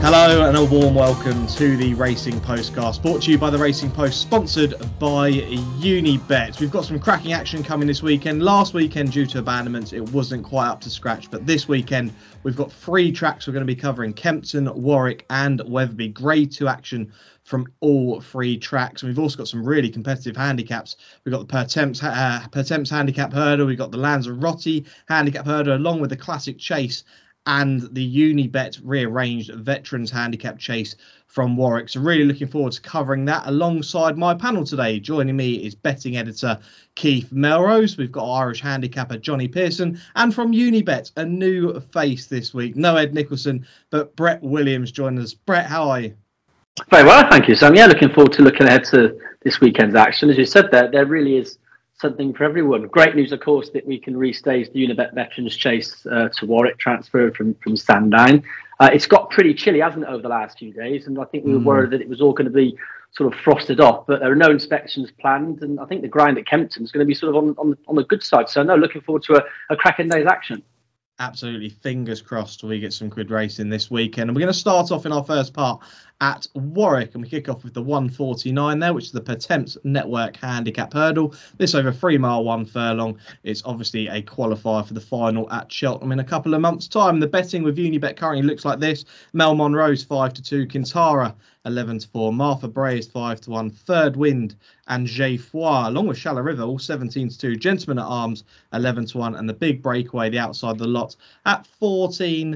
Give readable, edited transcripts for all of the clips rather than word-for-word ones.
Hello and a warm welcome to the Racing Postcast, brought to you by the Racing Post, sponsored by Unibet. We've got some cracking action coming this weekend. Last weekend, due to abandonments, it wasn't quite up to scratch, but this weekend we've got 3 tracks we're going to be covering: Kempton, Warwick and Wetherby. Grade 2 action from all 3 tracks. And we've also got some really competitive handicaps. We've got the Pertemps handicap hurdle, we've got the Lanzarote handicap hurdle, along with the Classic Chase and the Unibet rearranged Veterans Handicap Chase from Warwick. So really looking forward to covering that alongside my panel today. Joining me is betting editor Keith Melrose. We've got Irish handicapper Johnny Pearson, and from Unibet, a new face this week. No Ed Nicholson, but Brett Williams joining us. Brett, how are you? Very well, thank you, Sam. Yeah, looking forward to looking ahead to this weekend's action. As you said, there really is something for everyone. Great news, of course, that we can restage the Unibet Veterans Chase to Warwick, transferred from Sandown. It's got pretty chilly, hasn't it, over the last few days? And I think we were worried that it was all going to be sort of frosted off, but there are no inspections planned. And I think the grind at Kempton is going to be sort of on the good side. So, no, looking forward to a cracking day's action. Absolutely, fingers crossed we get some good racing this weekend. And we're going to start off in our first part at Warwick, and we kick off with the 149 there, which is the Pertemps Network Handicap Hurdle. This over 3 mile, 1 furlong. It's obviously a qualifier for the final at Cheltenham in a couple of months' time. The betting with Unibet currently looks like this: Mel Monroe's 5-2, Kintara 11-4, Martha Bray is 5-1, Third Wind and Jay Foy, along with Shallow River, all 17-2, Gentleman at Arms 11-1, and the big breakaway, the outside of the lot, at 14-1.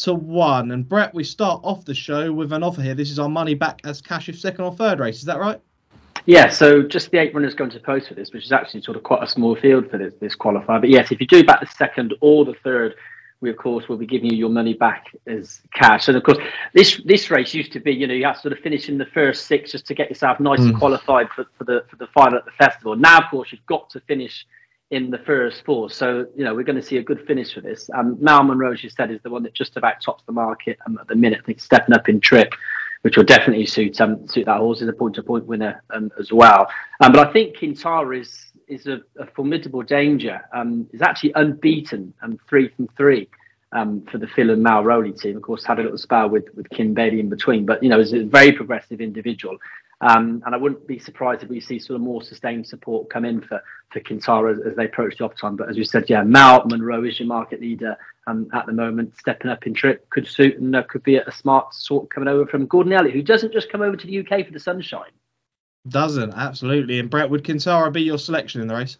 And Brett, we start off the show with an offer here. This is our money back as cash if second or third race. Is that right? Yeah, so just the 8 runners going to post for this, which is actually sort of quite a small field for this qualifier. But yes, if you do back the second or the third, we of course will be giving you your money back as cash. And of course, this race used to be, you have to sort of finish in the first 6 just to get yourself nice and qualified for the final at the festival. Now, of course, you've got to finish in the first 4. So, we're going to see a good finish for this. Mal Monroe, as you said, is the one that just about tops the market at the minute. I think stepping up in trip, which will definitely suit that horse as a point-to-point winner as well. But I think Kintara is a formidable danger. Is actually unbeaten 3 from 3 for the Phil and Mal Rowley team. Of course, had a little spell with Kim Bailey in between, but is a very progressive individual. And I wouldn't be surprised if we see sort of more sustained support come in for Kintara as they approach the off time. But as you said, Mal Monroe is your market leader at the moment, stepping up in trip, could suit, and could be a smart sort coming over from Gordon Elliott, who doesn't just come over to the UK for the sunshine. Doesn't, absolutely. And Brett, would Kintara be your selection in the race?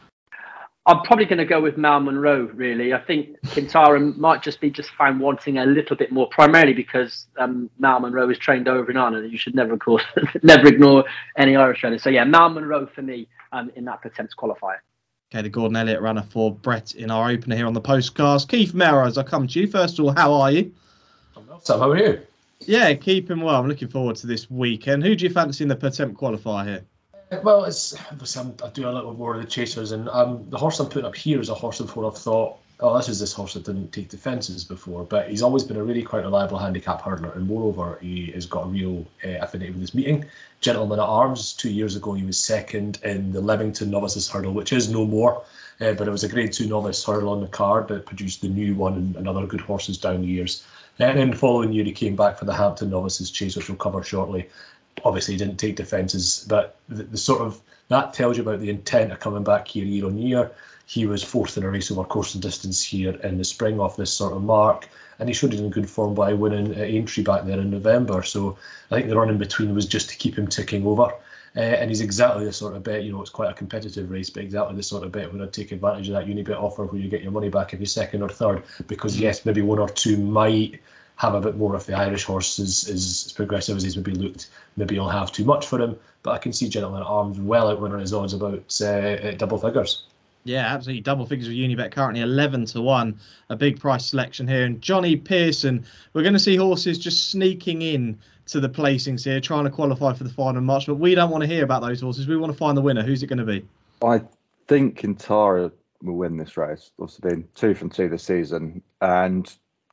I'm probably going to go with Mal Monroe, really. I think Kintara might just found wanting a little bit more, primarily because Mal Monroe is trained over in Ireland, and you should never, of course, never ignore any Irish trainers. So, Mal Monroe for me in that Pertemps qualifier. Okay, the Gordon Elliott runner for Brett in our opener here on the postcast. Keith Melrose, I'll come to you. First of all, how are you? I'm well, Sam. How are you? Yeah, keeping well. I'm looking forward to this weekend. Who do you fancy in the Pertemps qualifier here? Well, I do a little more of the chasers, and the horse I'm putting up here is a horse before I've thought, this horse that didn't take defences before, but he's always been a really quite reliable handicap hurdler, and moreover, he has got a real affinity with his meeting. Gentleman at Arms, 2 years ago, he was second in the Leamington Novices Hurdle, which is no more, but it was a Grade 2 novice hurdle on the card that produced the new one and other good horses down the years. And then the following year, he came back for the Hampton Novices Chase, which we'll cover shortly. Obviously, he didn't take defences, but the sort of that tells you about the intent of coming back here year on year. He was 4th in a race over course and distance here in the spring off this sort of mark, and he showed it in good form by winning at Aintree back there in November. So I think the run in between was just to keep him ticking over. And he's exactly the sort of bet, it's quite a competitive race, but exactly the sort of bet where I'd take advantage of that Unibet offer where you get your money back if you're second or third, because yes, maybe 1 or 2 might have a bit more of the Irish horse as progressive as he's maybe looked. Maybe he'll have too much for him, but I can see Gentleman at Arms well outrunning his odds about double figures. Yeah, absolutely. Double figures with Unibet currently 11-1. A big price selection here. And Johnny Pearson, we're going to see horses just sneaking in to the placings here, trying to qualify for the final March. But we don't want to hear about those horses. We want to find the winner. Who's it going to be? I think Kintara will win this race. Also been 2 from 2 this season, and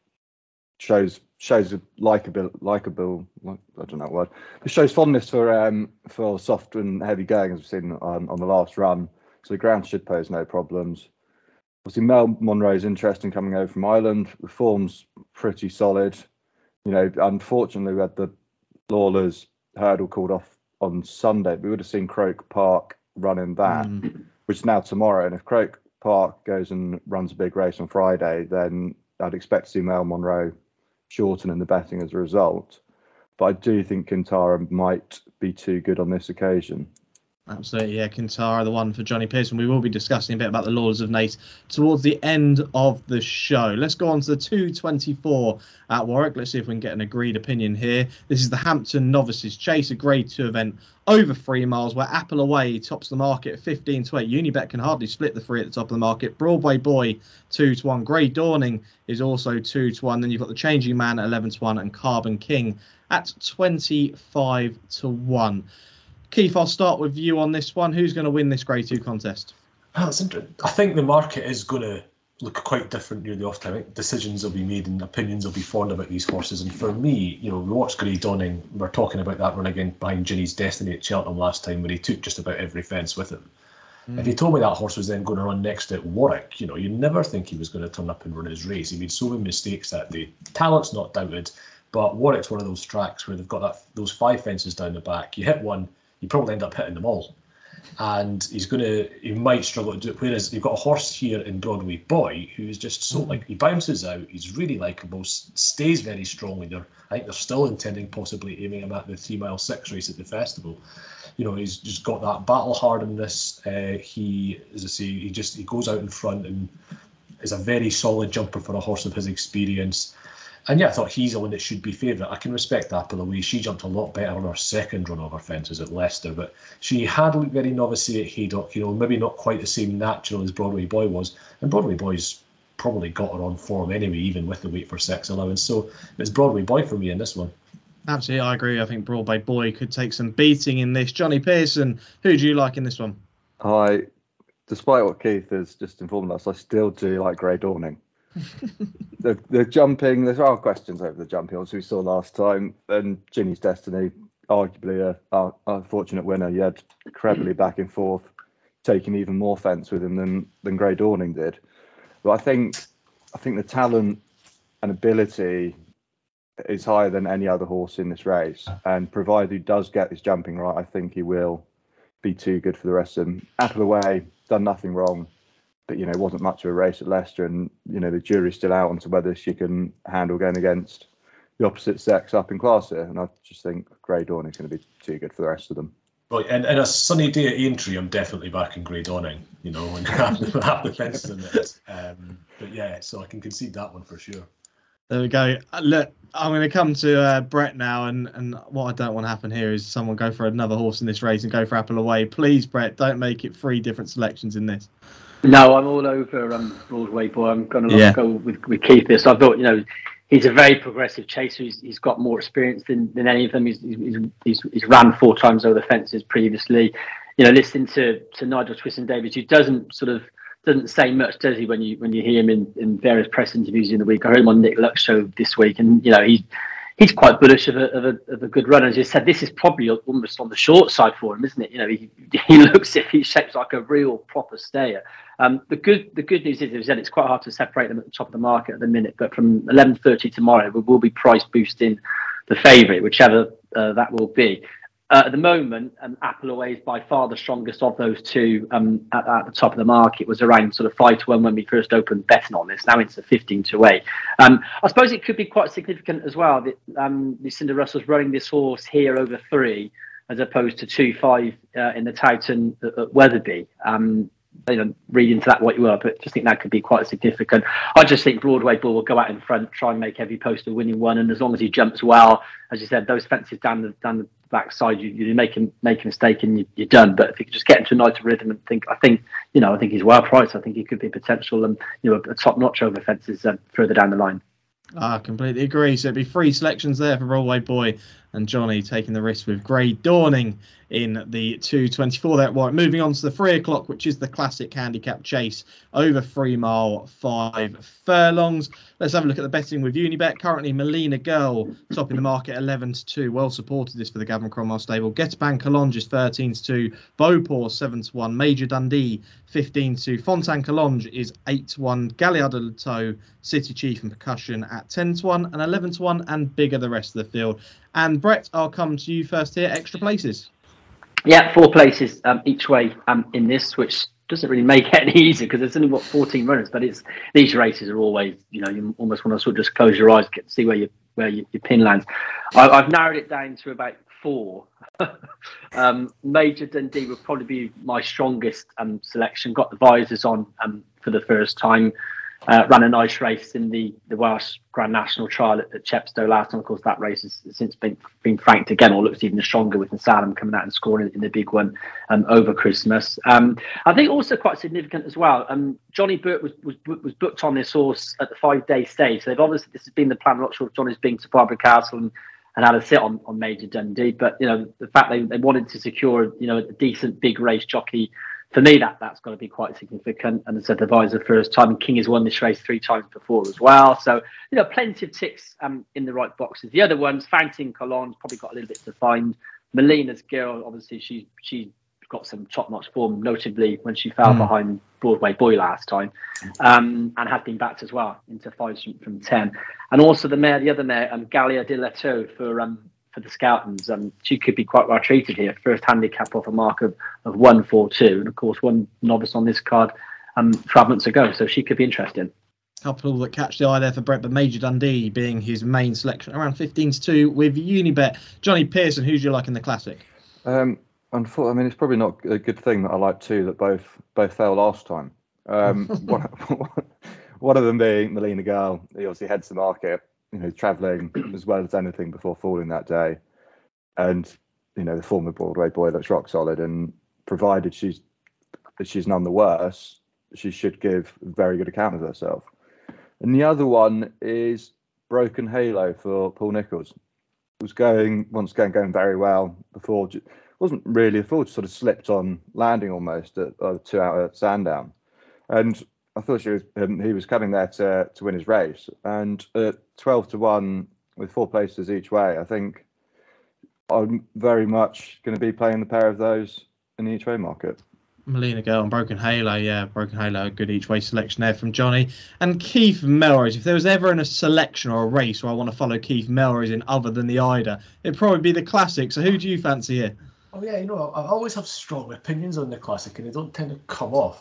shows a likable. I don't know what word. It shows fondness for soft and heavy going, as we've seen on the last run. So the ground should pose no problems. Obviously, Mel Monroe is interesting coming over from Ireland. The form's pretty solid. Unfortunately, we had the Lawlers hurdle called off on Sunday. We would have seen Croke Park running that, which is now tomorrow. And if Croke Park goes and runs a big race on Friday, then I'd expect to see Mel Monroe shortening the betting as a result. But I do think Kintara might be too good on this occasion. Absolutely, yeah. Kintara, the one for Johnny Pearson. We will be discussing a bit about the Lawlers of Naas towards the end of the show. Let's go on to the 224 at Warwick. Let's see if we can get an agreed opinion here. This is the Hampton Novices Chase, a Grade 2 event over 3 miles, where Apple Away tops the market at 15 to 8. Unibet can hardly split the 3 at the top of the market. Broadway Boy 2 to 1. Grey Dawning is also 2 to 1. Then you've got the Changing Man at 11 to 1 and Carbon King at 25 to 1. Keith, I'll start with you on this one. Who's going to win this Grade 2 contest? That's interesting. I think the market is going to look quite different near the off time. I think decisions will be made and opinions will be formed about these horses. And for me, we watched Grey Dawning. We're talking about that run again behind Ginny's Destiny at Cheltenham last time, where he took just about every fence with him. If you told me that horse was then going to run next at Warwick, you'd never think he was going to turn up and run his race. He made so many mistakes that day. Talent's not doubted, but Warwick's one of those tracks where they've got those 5 fences down the back. You hit one, you probably end up hitting them all. And he might struggle to do it. Whereas you've got a horse here in Broadway Boy who's just so he bounces out, he's really likeable, stays very strongly there. I think they're still intending possibly aiming him at the 3 mile 6 race at the festival. He's just got that battle hardness. He goes out in front and is a very solid jumper for a horse of his experience. And yeah, I thought he's the one that should be favourite. I can respect Apple Away. She jumped a lot better on her second run over fences at Leicester, but she had looked very novice-y at Haydock, maybe not quite the same natural as Broadway Boy was. And Broadway Boy's probably got her on form anyway, even with the weight for 6 allowance. So it's Broadway Boy for me in this one. Absolutely, I agree. I think Broadway Boy could take some beating in this. Johnny Pearson, who do you like in this one? Despite what Keith has just informed us, I still do like Grey Dawning. the jumping, there are questions over the jumping, as we saw last time, and Ginny's Destiny, arguably a unfortunate winner. He had Crebley back and forth, taking even more fence with him than Grey Dawning did. But I think the talent and ability is higher than any other horse in this race, and provided he does get his jumping right, I think he will be too good for the rest of them. Apple Away done nothing wrong, but it wasn't much of a race at Leicester, and the jury's still out onto whether she can handle going against the opposite sex up in class here. And I just think Grey Dawning is going to be too good for the rest of them. Right, and a sunny day at Aintree, I'm definitely back in Grey Dawning. When half the fences in it. But yeah, so I can concede that one for sure. There we go. Look, I'm going to come to Brett now, and what I don't want to happen here is someone go for another horse in this race and go for Apple Away. Please, Brett, don't make it 3 different selections in this. No, I'm all over Broadway Boy. I'm going to go with Keith here. So I thought, he's a very progressive chaser. He's got more experience than any of them. He's ran 4 times over the fences previously. Listening to Nigel Twiston-Davies, who doesn't say much, does he? When you hear him in various press interviews in the week. I heard him on Nick Luck's show this week, and he's quite bullish of a good run. As you said, this is probably almost on the short side for him, isn't it? He looks if he shapes like a real proper stayer. The good news is that it's quite hard to separate them at the top of the market at the minute. But from 11:30 tomorrow, we will be price boosting the favourite, whichever that will be. At the moment, Apple Away is by far the strongest of those 2 at the top of the market. It was around sort of 5 to 1 when we first opened betting on this. Now it's 15 to 8. I suppose it could be quite significant as well that Lucinda Russell's running this horse here over 3 as opposed to 2-5 in the Towton at Wetherby. Read into that what you will, but just think that could be quite significant. I just think Broadway Bull will go out in front, try and make every post a winning one, and as long as he jumps well, as you said, those fences down the backside, you make a mistake and you're done. But if you could just get into a nice rhythm and I think he's well priced. I think he could be potential and a top notch over fences further down the line. I completely agree. So it'd be 3 selections there for Broadway Boy and Johnny taking the risk with Grey Dawning in the 2:24 there at Warwick. Moving on to the 3 o'clock, which is the classic handicap chase over 3 mile 5 furlongs. Let's have a look at the betting with Unibet. Currently, Melina Girl topping the market 11-2. Well supported this for the Gavin Cromwell stable. Getaban Collonges is 13-2. Beauport 7-1. Major Dundee 15-2. Fontaine Collonges is 8-1. Galliard de Leteau, City Chief and Percussion at 10-1 and 11-1, and bigger the rest of the field. And Brett, I'll come to you first here. Extra places. Yeah, 4 places each way in this, which doesn't really make it any easier because there's only 14 runners. But these races are always, you almost want to sort of just close your eyes, get to see where your pin lands. I've narrowed it down to about 4. Major Dundee would probably be my strongest selection. Got the visors on for the first time. Ran a nice race in the Welsh Grand National Trial at Chepstow last time. Of course, that race has since been franked again, or looks even stronger with Salem coming out and scoring in the big one over Christmas. I think also quite significant as well. Johnny Burt was booked on this horse at the 5-day stage. So this has been the plan. I'm not sure if Johnny's been to Barbara Castle and had a sit on Major Dundee, but the fact they wanted to secure a decent big race jockey. For me, that's got to be quite significant. And as I said, the visor first time. King has won this race 3 times before as well. So, plenty of ticks in the right boxes. The other ones, Fountain Collonges, probably got a little bit to find. Melina's Girl, obviously, she got some top-notch form, notably when she fell behind Broadway Boy last time, and has been backed as well into 5 from 10. And also the other mare, Galliard de Leteau for the Scoutons, she could be quite well treated here. First handicap off a mark of 142, and of course one novice on this card 12 months ago, so she could be interesting. Couple that catch the eye there for Brett, but Major Dundee being his main selection, around 15-2 with Unibet. Johnny Pearson, who's you like in the Classic? Unfortunately, it's probably not a good thing that I like 2 that both fell last time. One of them being Melina Girl. He obviously heads the market, travelling as well as anything before falling that day. And, the former Broadway Boy looks rock solid, and provided she's none the worse, she should give a very good account of herself. And the other one is Broken Halo for Paul Nicholls. It was going very well before. Wasn't really a fool, just sort of slipped on landing almost at 2 out at Sandown. And I thought he was coming there to win his race. And at 12-1 with 4 places each way, I think I'm very much going to be playing the pair of those in the each way market. Melina Girl and Broken Halo, Broken Halo, a good each way selection there from Johnny. And Keith Melrose, if there was ever in a selection or a race where I want to follow Keith Melrose in other than the Ida, it'd probably be the Classic. So who do you fancy here? Oh yeah, I always have strong opinions on the Classic, and they don't tend to come off.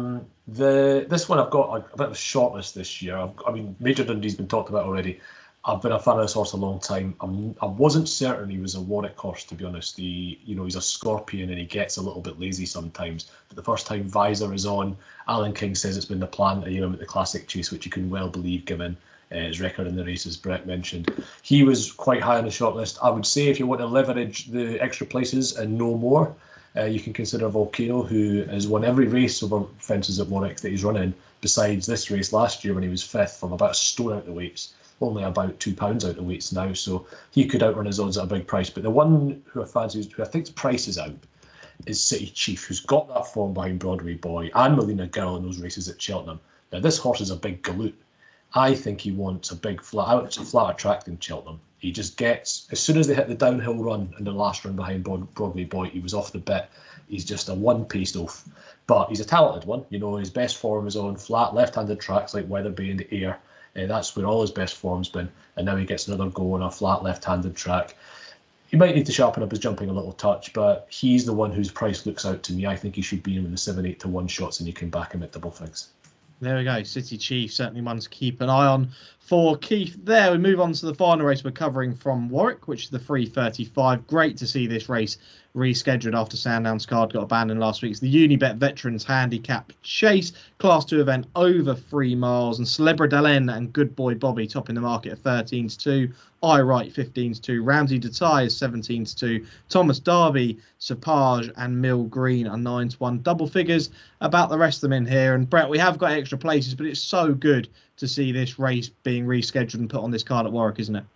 This one I've got a bit of a shortlist this year. Major Dundee's been talked about already. I've been a fan of this horse a long time. I wasn't certain he was a Warwick horse, to be honest. He's a Scorpion and he gets a little bit lazy sometimes. But the first time Visor is on, Alan King says it's been the plan to at the Classic chase, which you can well believe given his record in the race, as Brett mentioned. He was quite high on the shortlist. I would say if you want to leverage the extra places and no more, you can consider Volcano, who has won every race over fences at Warwick that he's running, besides this race last year when he was 5th from about a stone out the weights. Only about £2 out the weights now, so he could outrun his odds at a big price. But the one who I fancy, who I think's price is out, is City Chief, who's got that form behind Broadway Boy and Melina Girl in those races at Cheltenham. Now, this horse is a big galoot. I think he wants a big flatter track than Cheltenham. He just gets, as soon as they hit the downhill run in the last run behind Broadway Boy, he was off the bit. He's just a one-paced oaf. But he's a talented one. His best form is on flat, left-handed tracks like Wetherby in the air. That's where all his best form's been, and now he gets another go on a flat left-handed track. He might need to sharpen up his jumping a little touch, but he's the one whose price looks out to me. I think he should be in with the 7-8-1 shots, and you can back him at double figs. There we go. City Chief, certainly one to keep an eye on for Keith there. We move on to the final race we're covering from Warwick, which is the 3:35. Great to see this race rescheduled after Sandown's card got abandoned last week. It's the Unibet Veterans Handicap Chase, Class 2 event over 3 miles, and Celebra Delen and Good Boy Bobby topping the market at 13-2. I Wright 15-2. Ramsey Detay is 17-2. Thomas Darby, Sapage and Mill Green are 9-1. Double figures about the rest of them in here. And Brett, we have got extra places, but it's so good to see this race being rescheduled and put on this card at Warwick, isn't it?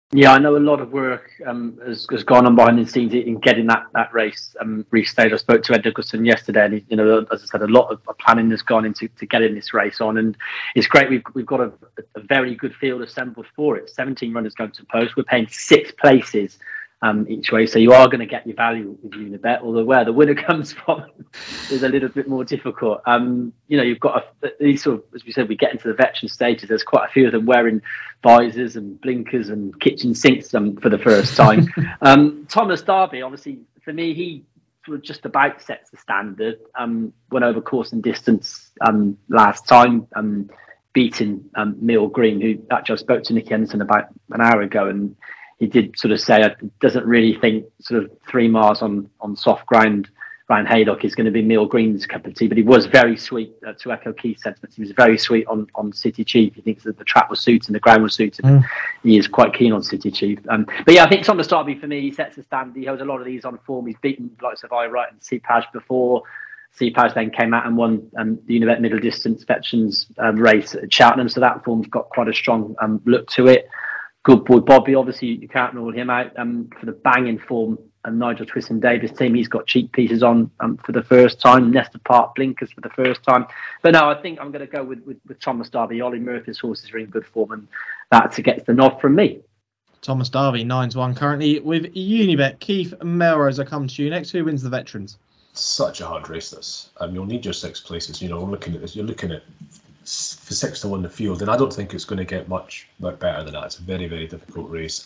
Yeah, I know a lot of work has gone on behind the scenes in getting that race restaged. I spoke to Ed Nicholson yesterday, and he, as I said, a lot of planning has gone into getting this race on, and it's great. We've got a very good field assembled for it. 17 runners going to post. We're paying 6 places each way, so you are going to get your value with Unibet. Although where the winner comes from is a little bit more difficult. You've got these sort of, as we said, we get into the veteran stages. There's quite a few of them wearing visors and blinkers and kitchen sinks for the first time. Thomas Darby, obviously, for me, he sort of just about sets the standard. Went over course and distance last time, beating Mill Green, who actually I spoke to Nicky Henderson about an hour ago, and he did sort of say doesn't really think sort of 3 miles on soft ground around Haydock is going to be Mill Green's cup of tea, but he was very sweet, to echo Keith's sentiments. He was very sweet on City Chief. He thinks that the track was suited and the ground was suited. He is quite keen on City Chief. But yeah, I think Thomas Darby, for me, he sets the standard. He holds a lot of these on form. He's beaten the likes of Wright and Cepage before. Cepage then came out and won the Unibet middle distance veterans race at Cheltenham, so that form's got quite a strong look to it. Good boy Bobby, obviously you can't rule him out for the banging form. And Nigel Twiston-Davies team, he's got cheap pieces on for the first time. Nesta Park blinkers for the first time. But no, I think I'm going to go with Thomas Darby. Ollie Murphy's horses are in good form, and that's gets the nod from me. Thomas Darby, 9-1 currently with Unibet. Keith Melrose, I come to you next. Who wins the veterans? Such a hard race, this. You'll need your 6 places. You're looking at this. You're looking at for 6 to win the field, and I don't think it's going to get much better than that. It's a very, very difficult race.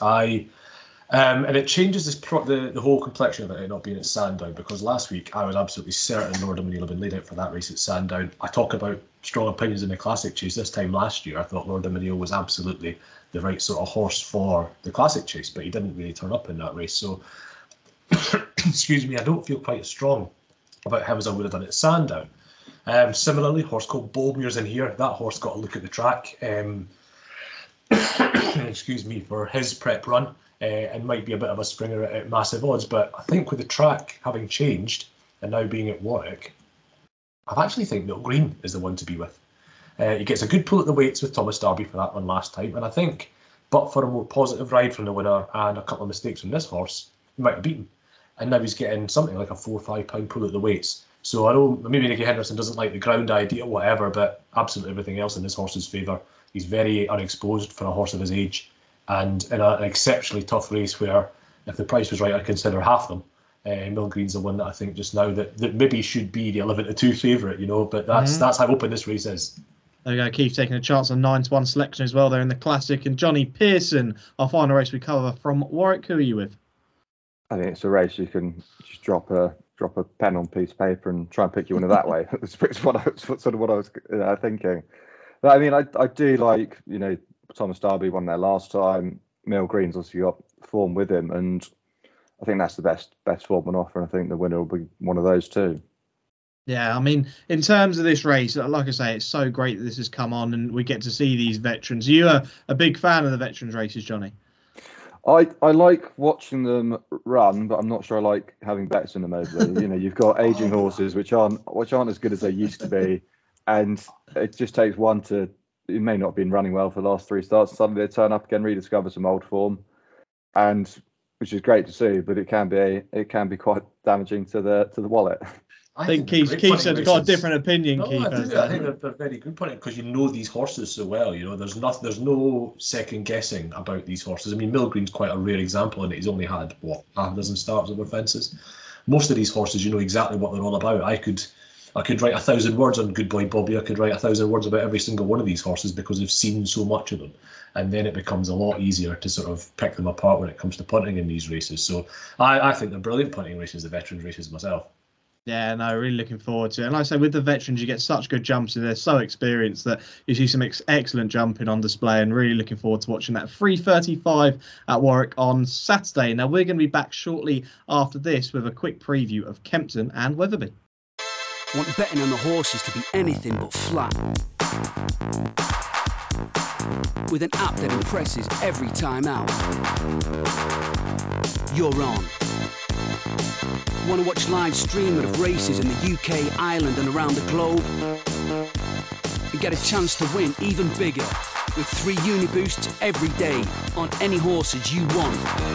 And it changes the whole complexion of it not being at Sandown, because last week I was absolutely certain Lord O'Maniel had been laid out for that race at Sandown. I talk about strong opinions in the Classic Chase. This time last year, I thought Lord O'Maniel was absolutely the right sort of horse for the Classic Chase, but he didn't really turn up in that race. So, excuse me, I don't feel quite as strong about him as I would have done at Sandown. Similarly, a horse called Boldmure's in here. That horse got a look at the track. Excuse me, for his prep run. And might be a bit of a springer at massive odds, but I think with the track having changed and now being at Warwick, I actually think Mill Green is the one to be with. He gets a good pull at the weights with Thomas Darby for that one last time, and I think, but for a more positive ride from the winner and a couple of mistakes from this horse, he might have beaten. And now he's getting something like a £4 or £5 pull at the weights. So I know maybe Nicky Henderson doesn't like the ground idea, whatever, but absolutely everything else in this horse's favour. He's very unexposed for a horse of his age. And in an exceptionally tough race where, if the price was right, I'd consider half them. Mill Green's the one that I think just now that maybe should be the 11-2 favourite, but that's how open this race is. There we go. Keith taking a chance on 9-1 selection as well there in the Classic. And Johnny Pearson, our final race we cover from Warwick. Who are you with? I think it's a race you can just drop a pen on a piece of paper and try and pick you winner that way. That's what I was thinking. But I mean, I do like, Thomas Darby won there last time. Mill Green's also got form with him, and I think that's the best form on offer, and I think the winner will be one of those too. Yeah, I mean, in terms of this race, like I say, it's so great that this has come on and we get to see these veterans. You are a big fan of the veterans races, Johnny? I like watching them run, but I'm not sure I like having bets in them over. You've got aging horses which aren't as good as they used to be, and it just takes one to. It may not have been running well for the last 3 starts. Suddenly they turn up again, rediscover some old form, and which is great to see. But it can be quite damaging to the wallet. I think Keith's got a different opinion. Keith, I think they're very good point because these horses so well. There's no second guessing about these horses. I mean, Mill Green's quite a rare example, and he's only had half a dozen starts over fences. Most of these horses, you know exactly what they're all about. I could write 1,000 words on Good Boy Bobby. I could write 1,000 words about every single one of these horses because I've seen so much of them. And then it becomes a lot easier to sort of pick them apart when it comes to punting in these races. So I think they're brilliant punting races, the veterans races myself. Yeah, no, really looking forward to it. And like I say, with the veterans, you get such good jumps in. They're so experienced that you see some excellent jumping on display, and really looking forward to watching that. 3:35 at Warwick on Saturday. Now, we're going to be back shortly after this with a quick preview of Kempton and Wetherby. Want betting on the horses to be anything but flat? With an app that impresses every time out. You're on. Want to watch live streaming of races in the UK, Ireland and around the globe? And get a chance to win even bigger? with 3 Uniboosts every day on any horses you want.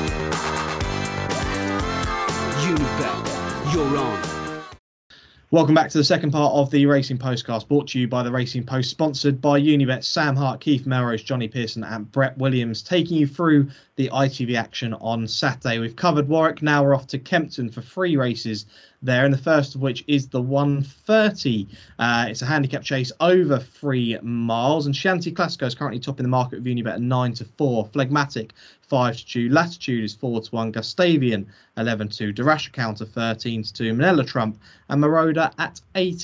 Unibet, you're on. Welcome back to the second part of the Racing Postcast, brought to you by the Racing Post, sponsored by Unibet. Sam Hart, Keith Melrose, Johnny Pearson and Brett Williams taking you through the ITV action on Saturday. We've covered Warwick, now we're off to Kempton for 3 races there, and the first of which is the 130. It's a handicap chase over 3 miles, and Chianti Classico is currently topping the market with Unibet at 9-4. Phlegmatic 5-2, Latitude is 4-1, Gustavian 11-2, Darasha Counter 13-2, Manila Trump and Maroda at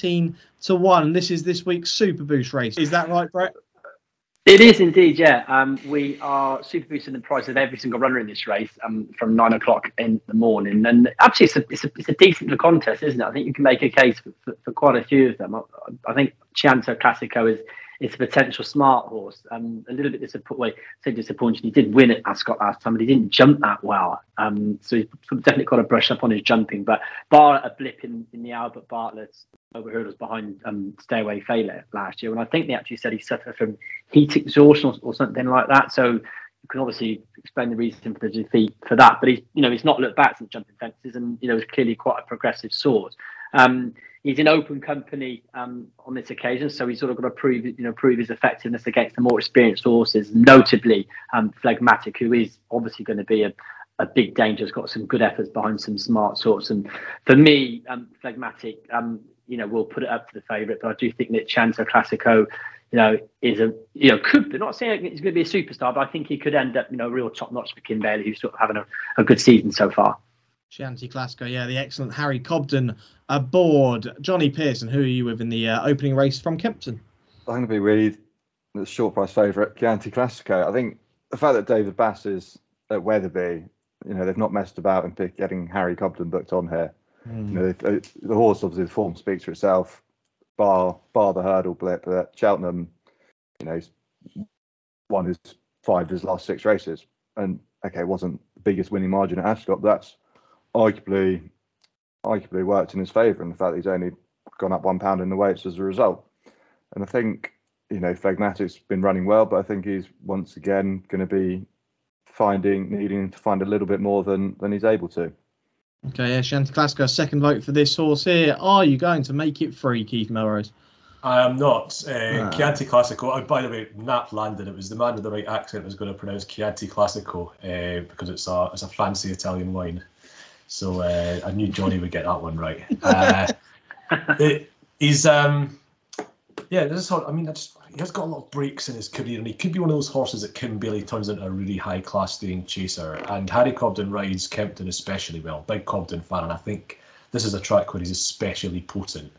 18-1. This is this week's Super Boost race. Is that right, Brett? It is indeed, yeah. We are super boosting the price of every single runner in this race from 9 o'clock in the morning. And actually, it's a decent contest, isn't it? I think you can make a case for quite a few of them. I think Chianti Classico is a potential smart horse. A little bit disappointing. He did win at Ascot last time, but he didn't jump that well. So he's definitely got to brush up on his jumping. But bar a blip in the Albert Bartlett over hurdles behind Stairway Failure last year, and I think they actually said he suffered from heat exhaustion or something like that. So you can obviously explain the reason for the defeat for that. But he's not looked back since jumping fences, and is clearly quite a progressive sort. He's in open company on this occasion, so he's sort of got to prove his effectiveness against the more experienced horses, notably Phlegmatic, who is obviously going to be a big danger. Has got some good efforts behind some smart sorts, and for me, Phlegmatic, we'll put it up to the favourite, but I do think that Chianti Classico, could be, not saying he's going to be a superstar, but I think he could end up, a real top notch for Kim Bailey, who's sort of having a good season so far. Chianti Classico, yeah, the excellent Harry Cobden aboard. Johnny Pearson, who are you with in the opening race from Kempton? I'm going to be really the short price favourite, Chianti Classico. I think the fact that David Bass is at Weatherby, they've not messed about in getting Harry Cobden booked on here. The horse, obviously, the form speaks for itself, bar the hurdle blip. Cheltenham, he's won his 5 of his last 6 races. And, okay, it wasn't the biggest winning margin at Ascot, but that's arguably worked in his favour, and the fact that he's only gone up £1 in the weights as a result. And I think, Phlegmatic's been running well, but I think he's once again going to be needing to find a little bit more than he's able to. Okay, yeah, Chianti Classico, second vote for this horse here. Are you going to make it free, Keith Melrose? I am not. Chianti Classico, by the way, Nap landed. It was the man with the right accent who was going to pronounce Chianti Classico because it's a fancy Italian wine. So I knew Johnny would get that one right. He has got a lot of breaks in his career, and he could be one of those horses that Kim Bailey turns into a really high-class staying chaser. And Harry Cobden rides Kempton especially well. Big Cobden fan, and I think this is a track where he's especially potent.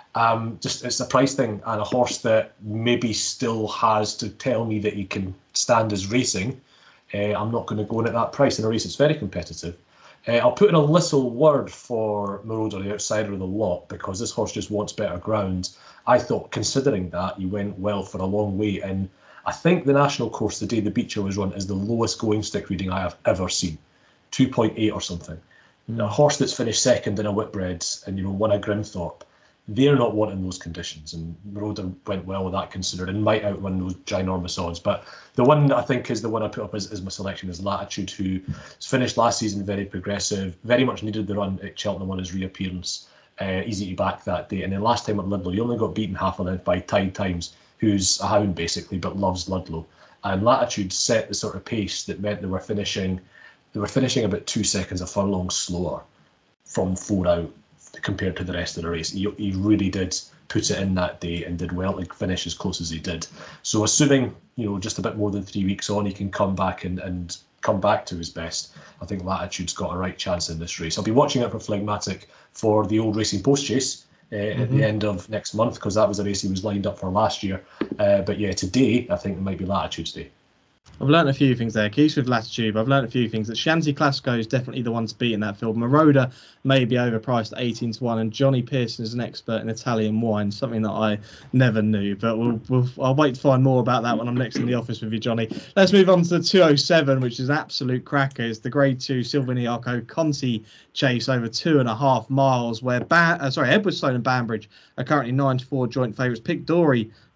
It's a price thing, and a horse that maybe still has to tell me that he can stand as racing. I'm not going to go in at that price in a race that's very competitive. I'll put in a little word for Maroda, the outsider of the lot, because this horse just wants better ground. I thought, considering that, he went well for a long way. And I think the national course, the day the Beecher was run, is the lowest going stick reading I have ever seen. 2.8 or something. A horse that's finished second in a Whitbread and, won a Grimthorpe, they're not wanting those conditions. And Maroda went well with that considered and might outrun those ginormous odds. But the one I think is the one I put up as my selection is Latitude, who finished last season very progressive, very much needed the run at Cheltenham on his reappearance. Easy to back that day. And then last time at Ludlow, he only got beaten half a length by Tide Times, who's a hound basically, but loves Ludlow. And Latitude set the sort of pace that meant they were finishing about 2 seconds a furlong slower from 4 out compared to the rest of the race. He really did put it in that day and did well to finish as close as he did. So assuming, just a bit more than 3 weeks on, he can come back and come back to his best, I think Latitude's got a right chance in this race. I'll be watching out for Phlegmatic for the old Racing Post chase at the end of next month, because that was a race he was lined up for last year. But yeah, today I think it might be Latitude's day. I've learned a few things there. Keith with Latitude, I've learned a few things. That Chianti Classico is definitely the one to beat in that field. Maroda may be overpriced at 18-1, and Johnny Pearson is an expert in Italian wine, something that I never knew. But I'll wait to find more about that when I'm next in the office with you, Johnny. Let's move on to the 207, which is an absolute cracker. It's the Grade 2 Silvini Arco Conti chase over 2.5 miles, where Edwardstone and Banbridge are currently 9-4 joint favourites. Pick Dory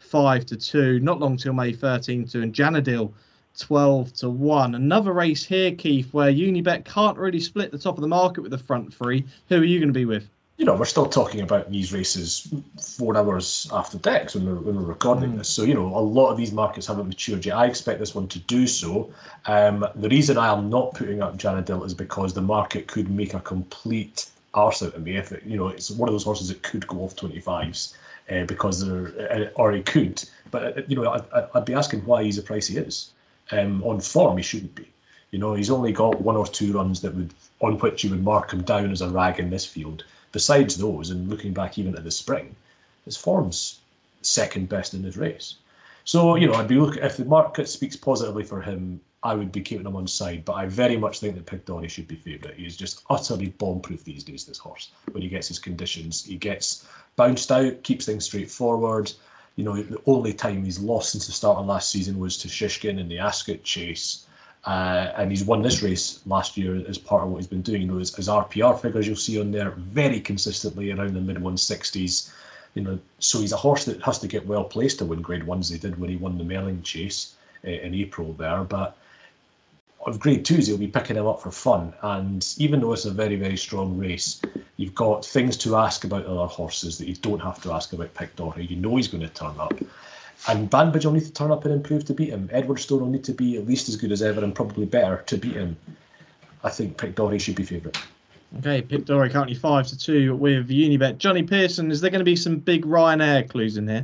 5-2. Not Long Till May 13-2, and Janadil 12-1. Another race here, Keith, where Unibet can't really split the top of the market with the front three. Who are you going to be with? We're still talking about these races 4 hours after Dex when we're recording this. So, a lot of these markets haven't matured yet. I expect this one to do so. The reason I am not putting up Janadil is because the market could make a complete arse out of me. If it's one of those horses that could go off 25s because or he could. But, I'd be asking why he's the price he is. On form, he shouldn't be. He's only got 1 or 2 runs on which you would mark him down as a rag in this field. Besides those, and looking back even at the spring, his form's second best in this race. So, I'd be looking, if the market speaks positively for him, I would be keeping him on side. But I very much think that Pictori should be favourite. He is just utterly bomb-proof these days, this horse. When he gets his conditions, he gets bounced out, keeps things straightforward. The only time he's lost since the start of last season was to Shishkin in the Ascot Chase. And he's won this race last year as part of what he's been doing. His RPR figures you'll see on there very consistently around the mid 160s. So he's a horse that has to get well placed to win Grade 1s. They did when he won the Melling Chase in April there. But of Grade 2s, he'll be picking him up for fun. And even though it's a very, very strong race, you've got things to ask about other horses that you don't have to ask about Pictori. He's going to turn up. And Banbridge will need to turn up and improve to beat him. Edwardstone will need to be at least as good as ever and probably better to beat him. I think Pictori should be favourite. Okay, Pictori currently 5-2 with Unibet. Johnny Pearson, is there going to be some big Ryanair clues in here?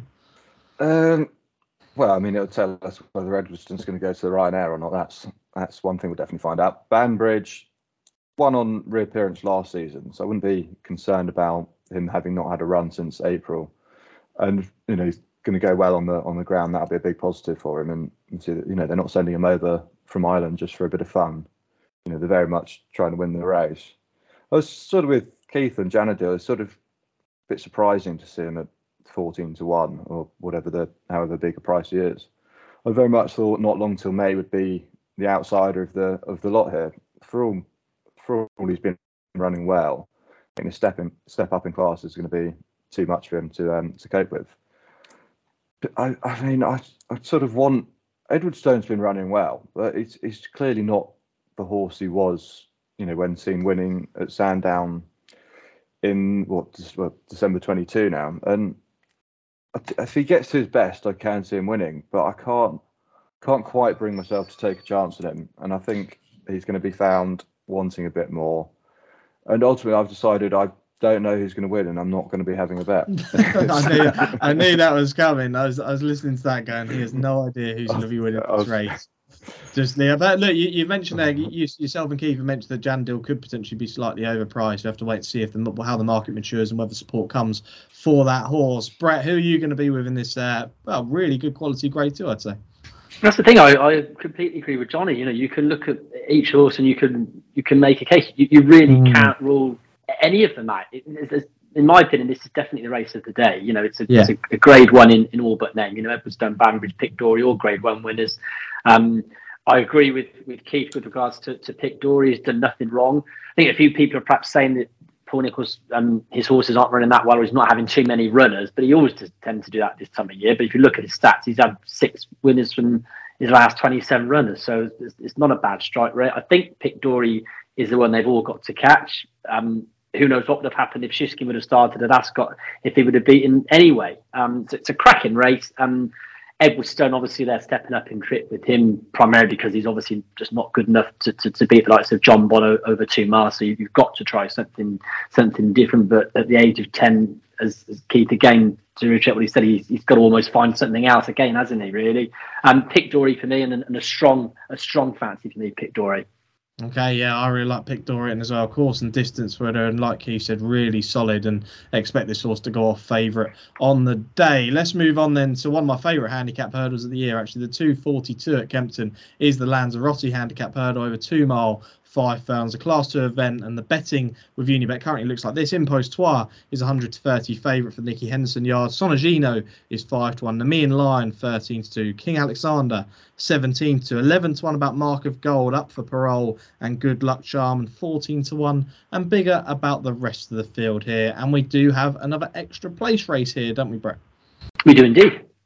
Well, it'll tell us whether Edwardstone's going to go to the Ryanair or not. That's one thing we'll definitely find out. Banbridge won on reappearance last season, so I wouldn't be concerned about him having not had a run since April. And, he's going to go well on the ground. That'll be a big positive for him. And see that, they're not sending him over from Ireland just for a bit of fun. They're very much trying to win the race. I was sort of with Keith and Janadil. It's sort of a bit surprising to see him at 14-1 or however big a price he is. I very much thought Not Long Till May would be the outsider of the lot here. For all he's been running well, I think a step up in class is going to be too much for him to cope with. I sort of want Edwardstone's been running well, but it's clearly not the horse he was, when seen winning at Sandown in December 22 now. And if he gets to his best, I can see him winning, but I can't quite bring myself to take a chance on him. And I think he's going to be found wanting a bit more. And ultimately, I've decided I don't know who's going to win, and I'm not going to be having a bet. I knew that was coming. I was listening to that going, he has no idea who's going to be winning this race. But look, you mentioned there, yourself and Keith mentioned that Janadil could potentially be slightly overpriced. We have to wait to see how the market matures and whether support comes for that horse. Brett, who are you going to be with in this really good quality Grade 2, I'd say? That's the thing. I completely agree with Johnny. You can look at each horse and you can make a case. You really can't rule any of them out. In my opinion, this is definitely the race of the day. It's a Grade 1 in all but name. Edwardstone, Banbridge, Pictori, all Grade 1 winners. I agree with Keith with regards to Pictori. He's done nothing wrong. I think a few people are perhaps saying that Paul Nicholls, his horses aren't running that well, or he's not having too many runners, but he always tends to do that this time of year. But if you look at his stats, he's had 6 winners from his last 27 runners, so it's not a bad strike rate. I think Pictori is the one they've all got to catch. Who knows what would have happened if Shishkin would have started at Ascot, if he would have beaten anyway. So it's a cracking race. Edwardstone, obviously, they're stepping up in trip with him, primarily because he's obviously just not good enough to beat the likes of John Bono over 2 miles. So you've got to try something different. But at the age of 10, as Keith again, to reiterate what he said, he's got to almost find something else again, hasn't he? Really, Pictori for me, and a strong fancy for me, Pictori. Okay, yeah, I really like Pictori as well. Course and distance winner, and like he said, really solid, and expect this horse to go off favourite on the day. Let's move on then to one of my favourite handicap hurdles of the year. Actually, the 242 at Kempton is the Lanzarote handicap hurdle over 2 mile. 5 furlongs, a Class 2 event, and the betting with Unibet currently looks like this. Impostoir is 100-30 favourite for Nicky Henderson Yard. Sonagino is 5-1. Nemean Lion 13-2. King Alexander 17-2. 11-1 about Mark of Gold, Up for Parole, and Good Luck Charm, and 14-1 and bigger about the rest of the field here. And we do have another extra place race here, don't we, Brett? We do indeed.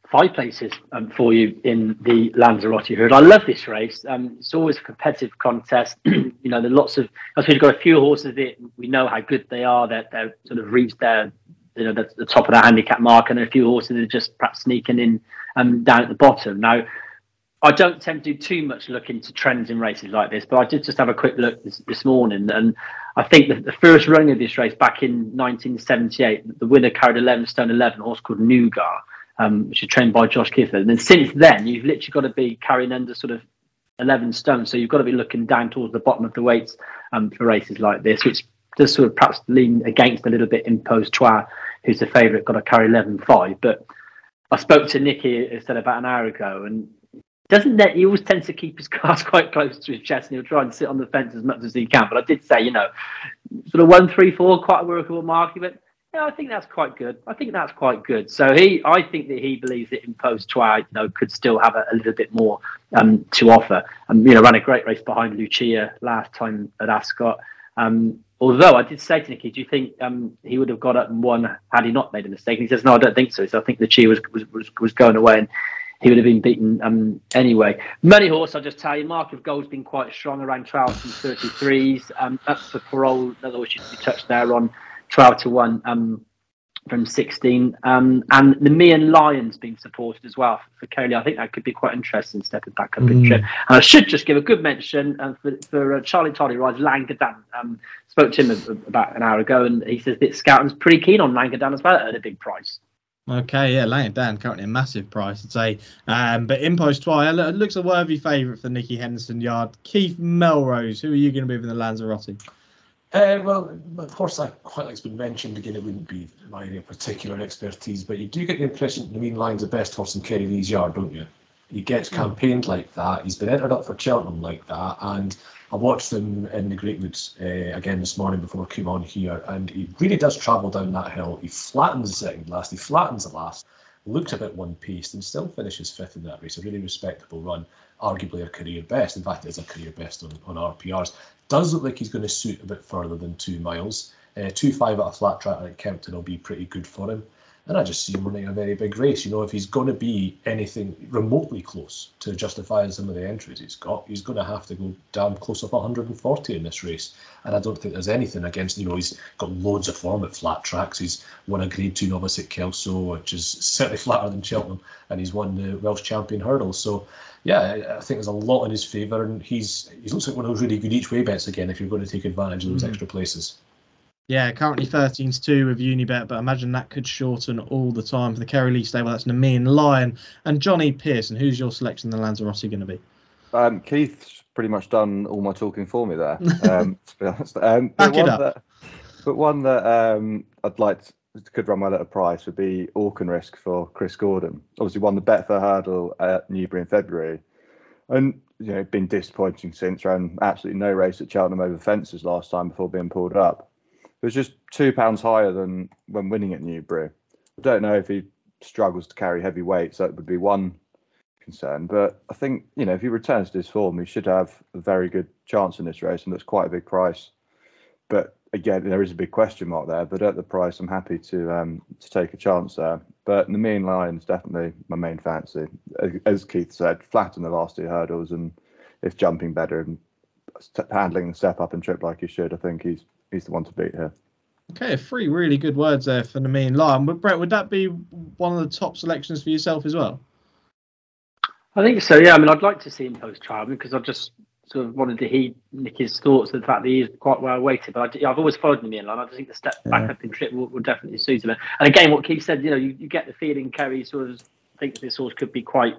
5 places for you in the Lanzarote hurdle. I love this race. It's always a competitive contest. You know, there's lots of. I suppose you've got a few horses that we know how good they are. That they're sort of reached their, you know, the top of the handicap mark, and a few horses that are just perhaps sneaking in down at the bottom. Now, I don't tend to do too much look into trends in races like this, but I did just have a quick look this morning, and I think the first running of this race back in 1978, the winner carried 11 stone 11, a horse called Nougat, which is trained by Josh Gifford. And then since then, you've literally got to be carrying under sort of 11 stone, so you've got to be looking down towards the bottom of the weights for races like this, which does sort of perhaps lean against a little bit Impose Trois, who's the favourite, got to carry 11.5. But I spoke to Nicky, as I said, about an hour ago, and he always tends to keep his cards quite close to his chest, and he'll try and sit on the fence as much as he can. But I did say, you know, sort of 1, 3, 4, quite a workable mark. He went, yeah, I think that's quite good. So I think that he believes that Impose Trois, you know, could still have a little bit more to offer. You know, ran a great race behind Lucia last time at Ascot. Although I did say to Nicky, do you think he would have got up and won had he not made a mistake? And he says, no, I don't think so. So I think Lucia was going away, and he would have been beaten anyway. Money Horse, I'll just tell you, Mark of Gold's been quite strong around 12 and 33s. Up for Parole, another horse you touched there on 12 to 1 from 16. And the Nemean Lion's been supported as well for Kelly. I think that could be quite interesting, stepping back up in trip. And I should just give a good mention for Charlie Toddy rides Langadan. Spoke to him about an hour ago, and he says that Scouting's pretty keen on Langadan as well at a big price. Okay, yeah, laying down currently a massive price, I'd say. But Impose Trois looks a worthy favourite for Nicky Henderson Yard. Keith Melrose, who are you going to be with in the Lanzarote? Well, of course, quite like it's been mentioned again, it wouldn't be my area of particular expertise, but you do get the impression the Mean Lion's the best horse in Kerry Lee's Yard, don't you? He gets campaigned like that. He's been entered up for Cheltenham like that, and I watched him in the Great Woods again this morning before I came on here, and he really does travel down that hill. He flattens the second last, he flattens the last, looks a bit one-paced, and still finishes fifth in that race. A really respectable run, arguably a career best. In fact, it is a career best on RPRs. Does look like he's going to suit a bit further than 2 miles. 2.5 at a flat track like Kempton will be pretty good for him. And I just see him running a very big race. You know, if he's going to be anything remotely close to justifying some of the entries he's going to have to go damn close up 140 in this race. And I don't think there's anything against, you know, he's got loads of form at flat tracks. He's won a Grade 2 novice at Kelso, which is certainly flatter than Cheltenham, and he's won the Welsh Champion hurdle. So, yeah, I think there's a lot in his favour, and he looks like one of those really good each way bets again if you're going to take advantage of those extra places. Yeah, currently 13-2 with Unibet, but I imagine that could shorten all the time for the Kerry Lee stable. That's Nemean Lion and Johnny Pearson. Who's your selection in the Lanzarote going to be? Keith's pretty much done all my talking for me there. To be honest, Back it up. But one that I'd like could run well at a price would be Auchan Risk for Chris Gordon. Obviously, won the Betfair Hurdle at Newbury in February, and you know been disappointing since. Ran absolutely no race at Cheltenham over fences last time before being pulled up. It was just £2 higher than when winning at Newbury. I don't know if he struggles to carry heavy weights. That would be one concern. But I think, you know, if he returns to his form, he should have a very good chance in this race, and that's quite a big price. But again, there is a big question mark there. But at the price, I'm happy to take a chance there. But the Nemean Lion's definitely my main fancy. As Keith said, flat in the last 2 hurdles, and if jumping better and handling the step up and trip like he should, I think he's the one to beat here. Okay, 3 really good words there for Nemean Lion. But Brett, would that be one of the top selections for yourself as well? I think so, yeah. I mean, I'd like to see him post trial because I just sort of wanted to hear Nicky's thoughts of the fact that he's quite well weighted. But I've always followed Nemean Lion. I just think the step back up in trip will definitely suit him. And again, what Keith said, you know, you get the feeling Kerry sort of thinks this horse could be quite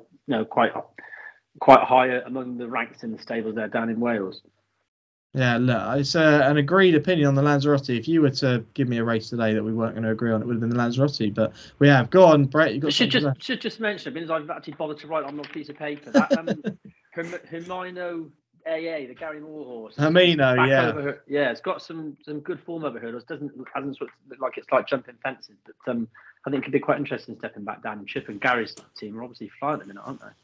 higher among the ranks in the stables there down in Wales. Yeah, look, it's an agreed opinion on the Lanzarote. If you were to give me a race today that we weren't going to agree on, it would have been the Lanzarote. But we have. Go on, Brett. You got should just mention, because I've actually bothered to write on a piece of paper that Hermino AA, the Gary Moore horse. Hermino, yeah, yeah, it's got some good form over hurdles. Hasn't sort of look like it's like jumping fences, but I think it could be quite interesting stepping back down. Chip and Gary's team are obviously flying at the minute, aren't they?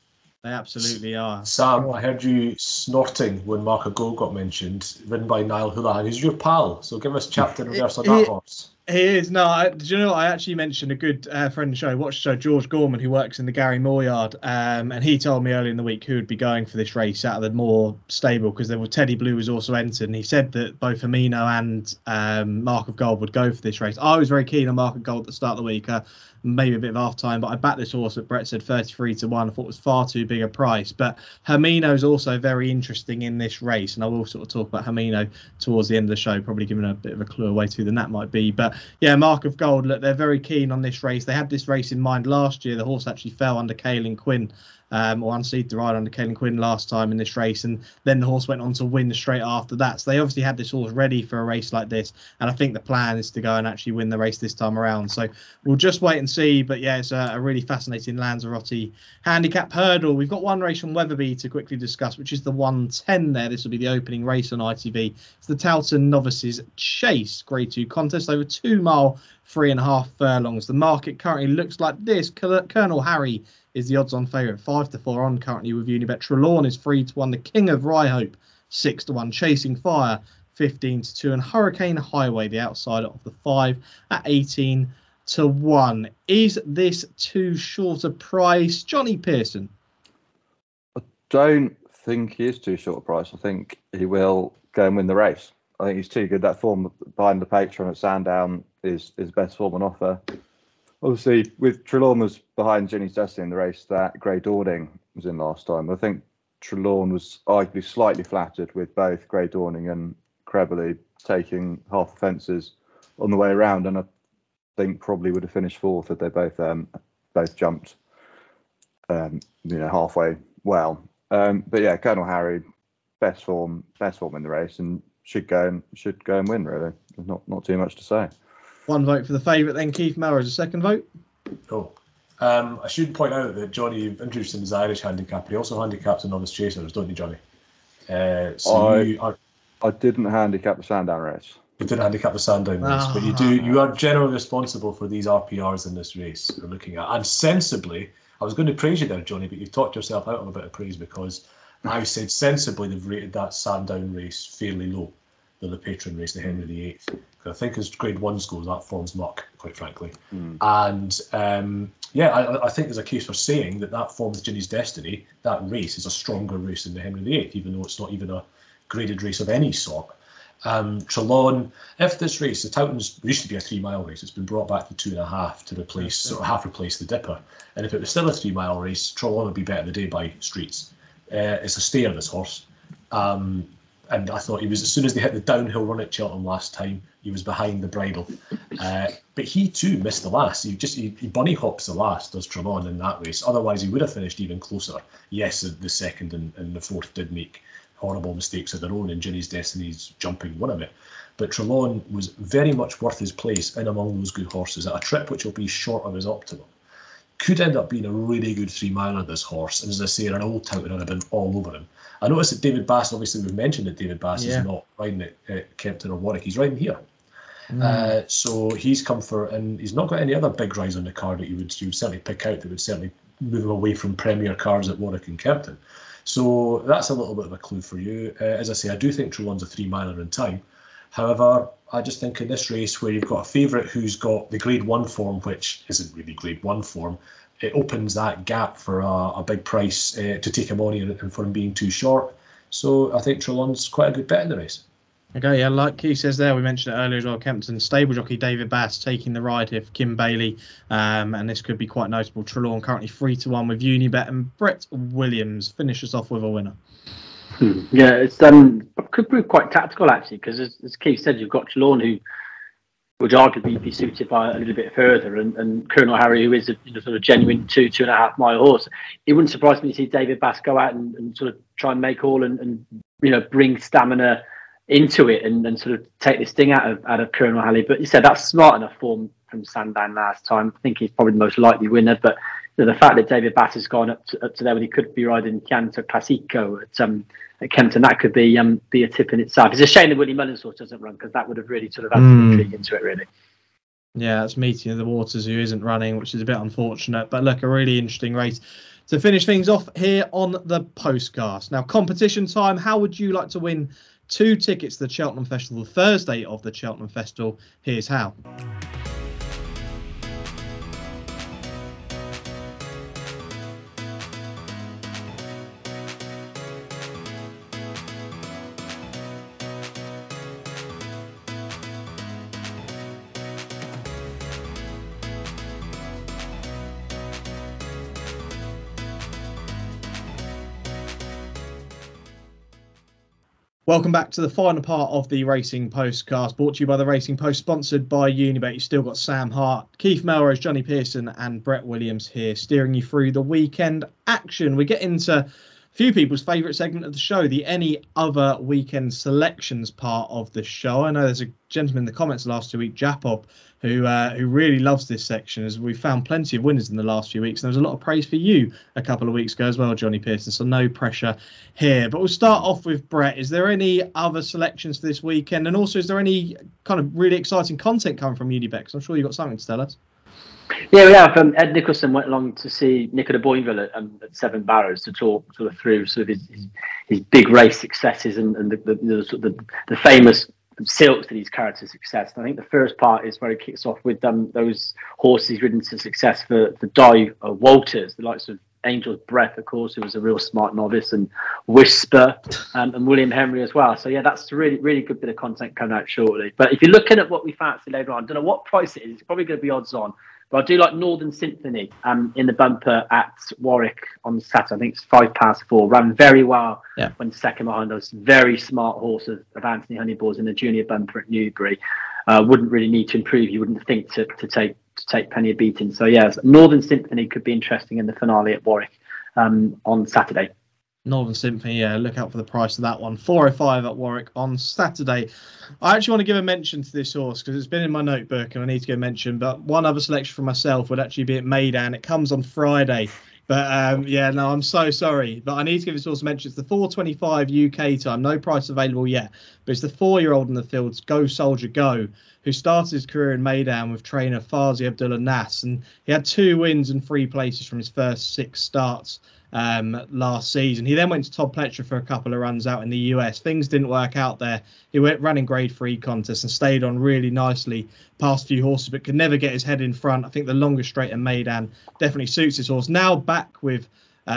They absolutely are. Sam, I heard you snorting when Mark of Gold got mentioned, ridden by Niall Houlihan, who's your pal. So give us chapter and verse on that horse. He is. No, do you know what? I actually mentioned a good friend of the show, watch the show, George Gorman, who works in the Gary Moore yard. And he told me earlier in the week who would be going for this race out of the more stable, because there was Teddy Blue was also entered. And he said that both Hermino and Mark of Gold would go for this race. I was very keen on Mark of Gold at the start of the week. Maybe a bit of half time, but I backed this horse that Brett said 33-1. I thought it was far too big a price. But Hermino is also very interesting in this race, and I will sort of talk about Hermino towards the end of the show, probably giving a bit of a clue away to who the nap might be. But yeah, Mark of Gold, look, they're very keen on this race. They had this race in mind last year. The horse actually fell under Caelan Quinn, or unseated the ride under Caelan Quinn last time in this race, and then the horse went on to win straight after that. So they obviously had this horse ready for a race like this, and I think the plan is to go and actually win the race this time around. So we'll just wait and see. But yeah, it's a really fascinating Lanzarote handicap hurdle. We've got one race from Wetherby to quickly discuss, which is the 110 there. This will be the opening race on ITV. It's the Towton Novices Chase Grade 2 contest over 2 mile, 3.5 furlongs. The market currently looks like this. Colonel Harry is the odds-on favourite, 5-4 on currently with Unibet. Trelawn is 3-1. The King of Ryehope, 6-1. Chasing Fire, 15-2. And Hurricane Highway, the outsider of the 5, at 18-1. Is this too short a price, Johnny Pearson? I don't think he is too short a price. I think he will go and win the race. I think he's too good. That form behind the Patron at Sandown is best form on offer. Obviously, with Trelawn was behind Ginny's Destiny in the race that Grey Dawning was in last time. I think Trelawn was arguably slightly flattered with both Grey Dawning and Crebley taking half the fences on the way around, and I think probably would have finished fourth if they both jumped, halfway well. But yeah, Colonel Harry, best form in the race, and should go and win. Really, there's not too much to say. One vote for the favourite, then Keith Melrose, a second vote. Cool. I should point out that Johnny introduced him as Irish handicapper. He also handicaps the Novice Chasers, don't you, Johnny? I didn't handicap the Sandown race. You didn't handicap the Sandown race, but you are generally responsible for these RPRs in this race we're looking at. And sensibly, I was going to praise you there, Johnny, but you've talked yourself out of a bit of praise, because I said sensibly they've rated that Sandown race fairly low than the Patron race, the Henry VIII. I think as Grade 1s goes, that form's muck, quite frankly. And I think there's a case for saying that form's Ginny's Destiny, that race is a stronger race than the Henry VIII, even though it's not even a graded race of any sort. Trelawn, if this race, the Towton's used to be a 3 mile race, it's been brought back to 2.5 to replace, sort of half replace the Dipper. And if it was still a 3 mile race, Trelawn would be better the day by streets. It's a stayer, this horse. And I thought he was, as soon as they hit the downhill run at Cheltenham last time, he was behind the bridle. But he too missed the last. He bunny hops the last, does Trelawn, in that race. Otherwise, he would have finished even closer. Yes, the second and the fourth did make horrible mistakes of their own, and Ginny's Destiny's jumping one of it. But Trelawn was very much worth his place in among those good horses at a trip which will be short of his optimum. Could end up being a really good 3 miler, this horse, and as I say, an old touter would have been all over him. I noticed that David Bass, obviously we've mentioned that David Bass is not riding at Kempton or Warwick, he's riding here. So he's come for, and he's not got any other big rides on the card that you would certainly pick out that would certainly move him away from premier cars at Warwick and Kempton. So that's a little bit of a clue for you. As I say, I do think Trelawn's a 3 miler in time. However, I just think in this race where you've got a favourite who's got the Grade 1 form, which isn't really Grade 1 form, it opens that gap for a big price to take him on and for him being too short. So I think Trelawn's quite a good bet in the race. Okay, yeah, like Keith says there, we mentioned it earlier as well, Kempton stable jockey David Bass taking the ride here for Kim Bailey, and this could be quite notable. Trelawn currently 3-1 with Unibet, and Brett Williams finishes off with a winner. Yeah, it's could prove quite tactical actually, because as Keith said, you've got Trelawn who would arguably be suited by a little bit further, and Colonel Harry, who is a sort of genuine 2.5 mile horse. It wouldn't surprise me to see David Bass go out and sort of try and make all and bring stamina into it and sort of take this sting out of Colonel Harry. But you said that's smart enough form from Sandown last time. I think he's probably the most likely winner. But the fact that David Bass has gone up to there when he could be riding Chianti Classico at Kempton, that could be a tip in itself. It's a shame that Willie Mullins horse doesn't run, because that would have really sort of added some intrigue into it, really. Yeah, it's Meeting of the Waters who isn't running, which is a bit unfortunate. But look, a really interesting race. To finish things off here on the postcast. Now, competition time. How would you like to win 2 tickets to the Cheltenham Festival, Thursday of the Cheltenham Festival? Here's how. Welcome back to the final part of the Racing Postcast, brought to you by the Racing Post, sponsored by Unibet. You've still got Sam Hart, Keith Melrose, Johnny Pearson and Brett Williams here steering you through the weekend action. We get into a few people's favourite segment of the show, the Any Other Weekend Selections part of the show. I know there's a gentleman in the comments last 2 weeks, Japob, who really loves this section, as we found plenty of winners in the last few weeks. And there was a lot of praise for you a couple of weeks ago as well, Johnny Pearson, so no pressure here. But we'll start off with Brett. Is there any other selections for this weekend? And also, is there any kind of really exciting content coming from Unibet? Because I'm sure you've got something to tell us. Yeah, we have. Ed Nicholson went along to see Nicola Boinville at Seven Barrows to talk sort of through sort of his big race successes and the famous silks that he's carried to success. And I think the first part is where he kicks off with those horses he's ridden to success for Di Walters, the likes of Angel's Breath, of course, who was a real smart novice, and Whisper, and William Henry as well. So yeah, that's a really, really good bit of content coming out shortly. But if you're looking at what we fancy later on, I don't know what price it is. It's probably going to be odds on. But I do like Northern Symphony in the bumper at Warwick on Saturday. I think it's 4:05. Ran very well when second behind those very smart horse of Anthony Honeyballs in the junior bumper at Newbury. Wouldn't really need to improve, you wouldn't think, to take plenty of beating. So yes, Northern Symphony could be interesting in the finale at Warwick on Saturday. Northern Symphony, yeah, look out for the price of that one. 4:05 at Warwick on Saturday. I actually want to give a mention to this horse because it's been in my notebook and I need to give a mention. But one other selection for myself would actually be at Meydan. It comes on Friday. But I'm so sorry. But I need to give this horse a mention. It's the 4:25 UK time. No price available yet. But it's the 4-year-old in the fields, Go Soldier Go, who started his career in Meydan with trainer Fazi Abdullah Nas. And he had 2 wins and 3 places from his first 6 starts last season. He then went to Todd Pletcher for a couple of runs out in the US. Things didn't work out there. He went running Grade 3 contests and stayed on really nicely past a few horses, but could never get his head in front. I think the longest straight in Meydan definitely suits his horse. Now back with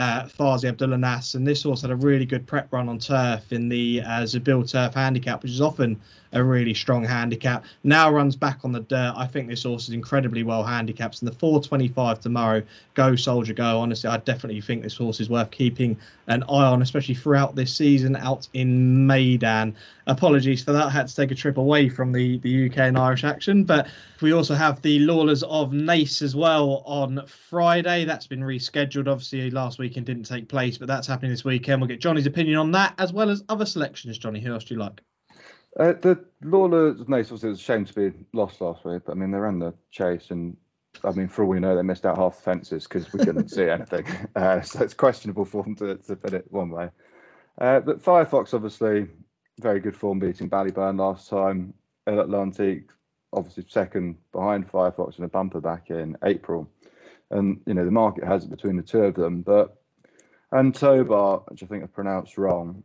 Fazi Abdullah Nas, and this horse had a really good prep run on turf in the Zabil Turf Handicap, which is often a really strong handicap. Now runs back on the dirt. I think this horse is incredibly well handicapped. And the 4:25 tomorrow, Go Soldier Go. Honestly, I definitely think this horse is worth keeping an eye on, especially throughout this season out in Meydan. Apologies for that. I had to take a trip away from the UK and Irish action. But we also have the Lawlers of Naas as well on Friday. That's been rescheduled. Obviously, last weekend didn't take place, but that's happening this weekend. We'll get Johnny's opinion on that, as well as other selections. Johnny, who else do you like? The Lawlers of Naas, obviously, it was a shame to be lost last week, but I mean, they ran the chase, and I mean, for all we know, they missed out half the fences because we couldn't see anything. So it's questionable for them to put it one way. But Firefox, obviously, very good form, beating Ballyburn last time. El Atlantique, obviously second behind Firefox in a bumper back in April. And, you know, the market has it between the two of them. But Antobar, which I think I pronounced wrong,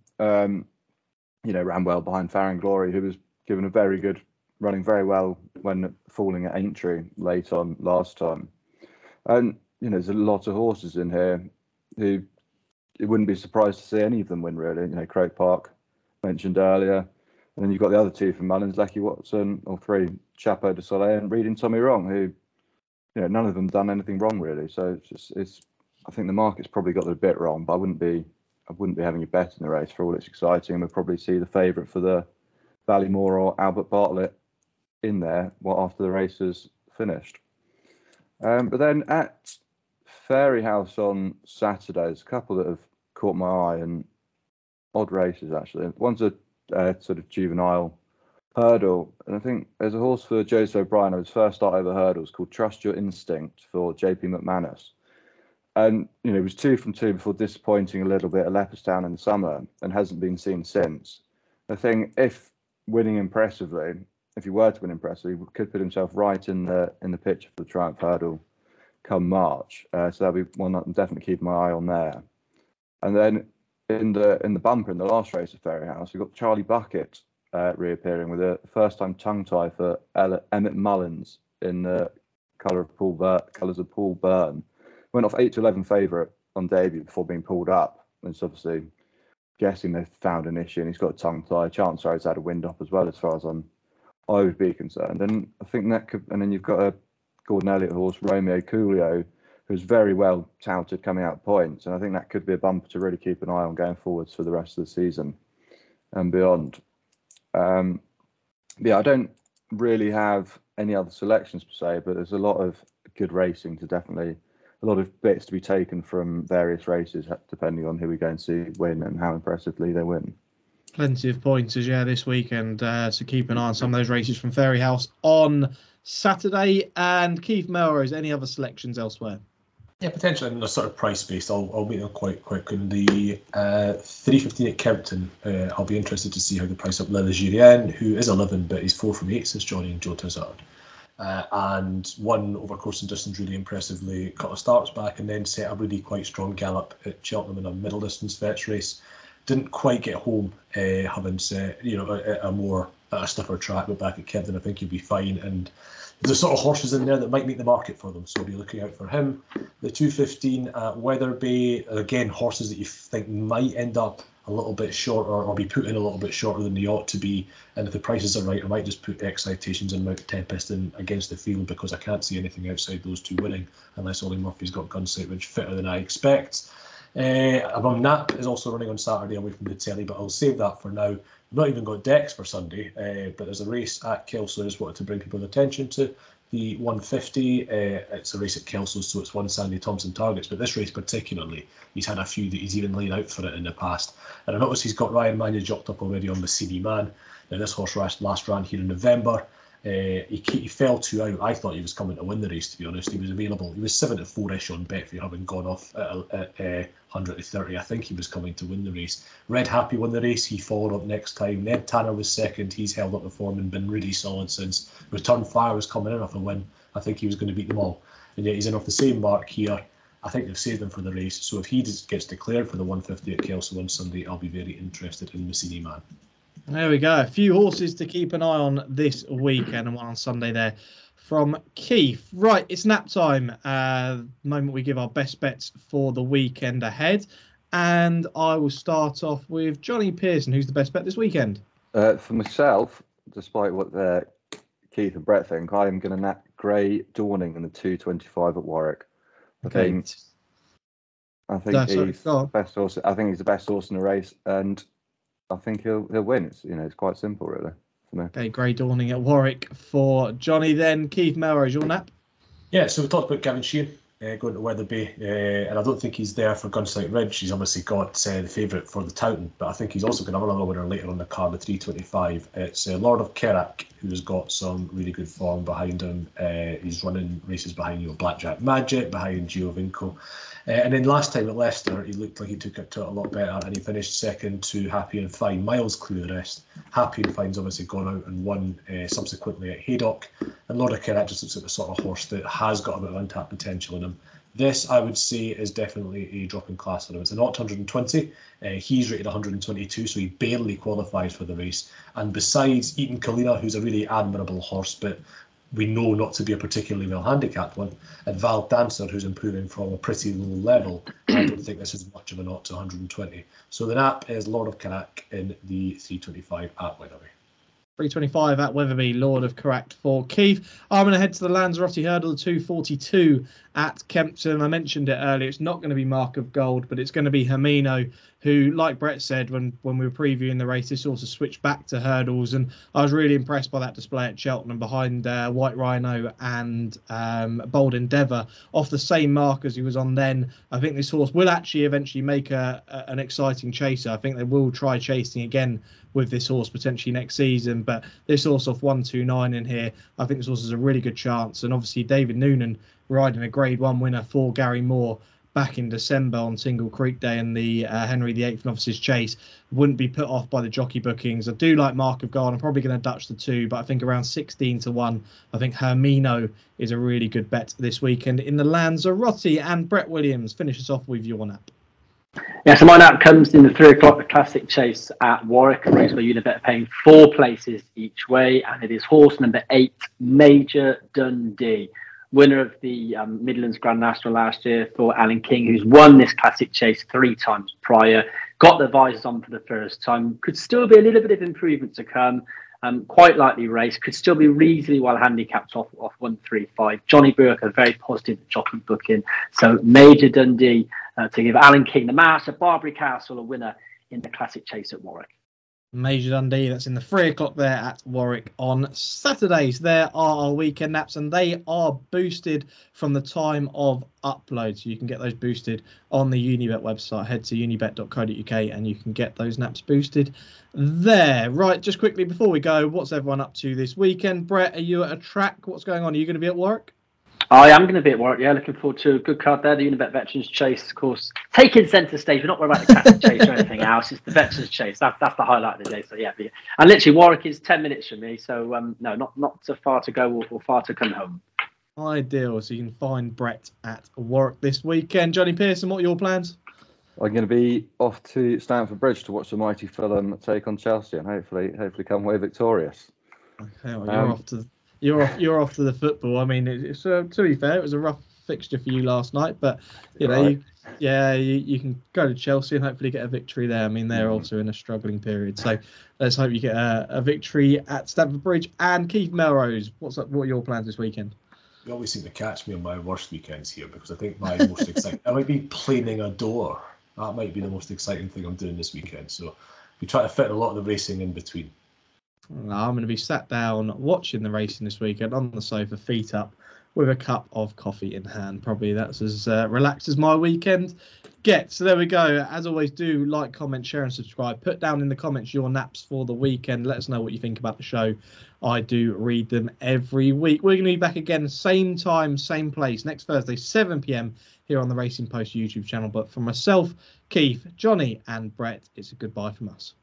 ran well behind Farron Glory, who was given a very good, running very well when falling at Aintree late on last time. And, there's a lot of horses in here who it wouldn't be surprised to see any of them win, really. Craig Park, mentioned earlier. And then you've got the other 2 from Mullins, Lecky Watson, or 3, Chapeau de Soleil and Reading Tommy Wrong, who, none of them done anything wrong, really. So I think the market's probably got it a bit wrong, but I wouldn't be having a bet in the race for all it's exciting. We'll probably see the favourite for the Ballymore or Albert Bartlett in there after the race is finished. But then at Fairyhouse on Saturday, there's a couple that have caught my eye, and odd races actually. One's a sort of juvenile hurdle, and I think there's a horse for Joseph O'Brien of his first start over hurdles called Trust Your Instinct for JP McManus. And, it was 2 from 2 before disappointing a little bit at Leopardstown in the summer and hasn't been seen since. I think if he were to win impressively, he could put himself right in the picture for the Triumph Hurdle come March. So that'll be one that I'm definitely keeping my eye on there. And then in the bumper in the last race at Fairyhouse, we've got Charlie Bucket reappearing with a first-time tongue tie for Emmett Mullins in the colours of Paul Byrne. Went off 8-11 favourite on debut before being pulled up. It's obviously guessing they've found an issue, and he's got a tongue tie. Chance he's had a wind up as well, as far as I would be concerned. And I think that could. And then you've got a Gordon Elliott horse, Romeo Coolio, who's very well touted coming out points, and I think that could be a bumper to really keep an eye on going forwards for the rest of the season and beyond. Yeah, I don't really have any other selections per se, but there's a lot of good racing a lot of bits to be taken from various races, depending on who we go and see win and how impressively they win. Plenty of pointers, this weekend. So keep an eye on some of those races from Fairyhouse on Saturday. And Keith Melrose, any other selections elsewhere? Yeah, potentially in a sort of price based. I'll make them quite quick. In the 3:15 at Kempton, I'll be interested to see how they price up Le Ligérien, who is 11, but he's 4 from 8 since joining Joe Tizard. And won over course and distance really impressively, cut the starts back, and then set a really quite strong gallop at Cheltenham in a middle distance fetch race. Didn't quite get home, having set a stiffer track, but back at Kempton I think he'll be fine. And there's sort of horses in there that might make the market for them, so I'll be looking out for him. The 2:15 at Wetherby, again, horses that you think might end up a little bit shorter or be put in a little bit shorter than they ought to be. And if the prices are right, I might just put Excitations and Mount Tempest in against the field, because I can't see anything outside those two winning unless Ollie Murphy's got Gunsight Ridge fitter than I expect. Above Nap is also running on Saturday away from the telly, but I'll save that for now. I've not even got decks for Sunday, but there's a race at Kelso I just wanted to bring people's attention to. The 150, it's a race at Kelso, so it's one Sandy Thompson targets, but this race particularly, he's had a few that he's even laid out for it in the past. And I noticed he's got Ryan Mania jocked up already on Messini Man. Now this horse last ran here in November. He fell 2 out. I thought he was coming to win the race, to be honest. He was available. He was 7-4-ish on Betfair, having gone off at 100-30. I think he was coming to win the race. Red Happy won the race. He followed up next time. Ned Tanner was second. He's held up the form and been really solid since. Return Fire was coming in off a win. I think he was going to beat them all. And yet he's in off the same mark here. I think they've saved him for the race. So if he gets declared for the 150 at Kelso on Sunday, I'll be very interested in Messini Man. There we go. A few horses to keep an eye on this weekend, and one on Sunday there from Keith. Right, it's nap time. The moment we give our best bets for the weekend ahead. And I will start off with Johnny Pearson. Who's the best bet this weekend? For myself, despite what Keith and Brett think, I am going to nap Grey Dawning in the 2:25 at Warwick. I think he's the best horse. I think he's the best horse in the race, and I think he'll win. It's quite simple, really, for me. Okay, Grey Dawning at Warwick for Johnny. Then Keith Melrose, your nap? Yeah, so we talked about Gavin Sheehan going to Wetherby, and I don't think he's there for Gunsight Ridge. He's obviously got the favourite for the Towton, but I think he's also got another winner later on the card, the 3:25. It's Lord of Kerak, who's got some really good form behind him. He's running races behind Blackjack Magic, behind Giovinco. And then last time at Leicester, he looked like he took it to it a lot better, and he finished second to Happy and Fine. Miles clear the rest. Happy and Fine's obviously gone out and won subsequently at Haydock. And Lord of Kerak just looks like the sort of horse that has got a bit of untapped potential in him. This, I would say, is definitely a drop in class for him. It's an 120. He's rated 122, so he barely qualifies for the race. And besides Eaton Kalina, who's a really admirable horse, but we know not to be a particularly well handicapped one, and Val Dancer, who's improving from a pretty low level, I don't think this is much of a knot to 120. So the nap is Lord of Kerak in the 3:25 at Wetherby. 3:25 at Wetherby, Lord of Kerak for Keith. I'm going to head to the Lanzarote Hurdle, 2:42 at Kempton. I mentioned it earlier. It's not going to be Mark of Gold, but it's going to be Hermino, who, like Brett said when we were previewing the race, this also switched back to hurdles. And I was really impressed by that display at Cheltenham behind White Rhino and Bold Endeavour off the same mark as he was on then. I think this horse will actually eventually make an exciting chaser. I think they will try chasing again with this horse potentially next season, but this horse off 129 in here, I think this horse has a really good chance. And obviously David Noonan riding a Grade 1 winner for Gary Moore back in December on Single Creek Day and the Henry VIII Novices Chase, wouldn't be put off by the jockey bookings. I do like Mark of God. I'm probably going to Dutch the 2, but I think around 16-1. I think Hermino is a really good bet this weekend in the Lanzarote. And Brett Williams finishes off with your nap. Yeah, so my nap comes in the 3 o'clock Classic Chase at Warwick, a race where Unibet are paying 4 places each way, and it is horse number 8, Major Dundee, winner of the Midlands Grand National last year for Alan King, who's won this Classic Chase 3 times prior, got the visors on for the first time, could still be a little bit of improvement to come. Quite likely race, could still be reasonably well handicapped off 135. Johnny Burke, a very positive jockey booking. So Major Dundee to give Alan King the Master, Barbary Castle a winner in the Classic Chase at Warwick. Major Dundee, that's in the 3 o'clock there at Warwick on Saturdays. There are our weekend naps, and they are boosted from the time of upload. So you can get those boosted on the Unibet website. Head to unibet.co.uk and you can get those naps boosted there. Right, just quickly before we go, what's everyone up to this weekend? Brett, are you at a track? What's going on? Are you going to be at Warwick? I am going to be at Warwick, yeah. Looking forward to a good card there. The Unibet Veterans Chase, of course, taking centre stage. We're not worried about the Classic Chase or anything else. It's the Veterans Chase. That's the highlight of the day. So, yeah. And literally, Warwick is 10 minutes from me. So, no, not so far to go or far to come home. Ideal. So you can find Brett at Warwick this weekend. Johnny Pearson, what are your plans? I'm going to be off to Stamford Bridge to watch the mighty Fulham take on Chelsea and hopefully come away victorious. Okay, well, you're off to the football. I mean, it's to be fair, it was a rough fixture for you last night, but you can go to Chelsea and hopefully get a victory there. I mean, they're also in a struggling period, so let's hope you get a victory at Stamford Bridge. And Keith Melrose, what are your plans this weekend? You always seem to catch me on my worst weekends here because I think my most exciting, I might be planing a door. That might be the most exciting thing I'm doing this weekend. So we try to fit a lot of the racing in between. I'm going to be sat down watching the racing this weekend on the sofa, feet up, with a cup of coffee in hand. Probably that's as relaxed as my weekend gets. So there we go. As always, do like, comment, share and subscribe. Put down in the comments your naps for the weekend. Let us know what you think about the show. I do read them every week. We're going to be back again, same time, same place, next Thursday, 7 p.m. here on the Racing Post YouTube channel. But for myself, Keith, Johnny and Brett, it's a goodbye from us.